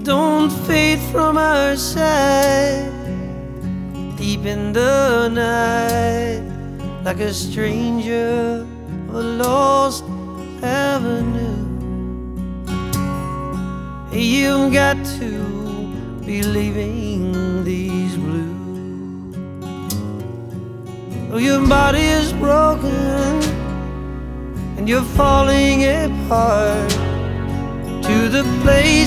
don't fade from our side. Deep in the night, like a stranger of a lost avenue. You've got to be leaving these blues. Oh, your body is broken and you're falling apart to the place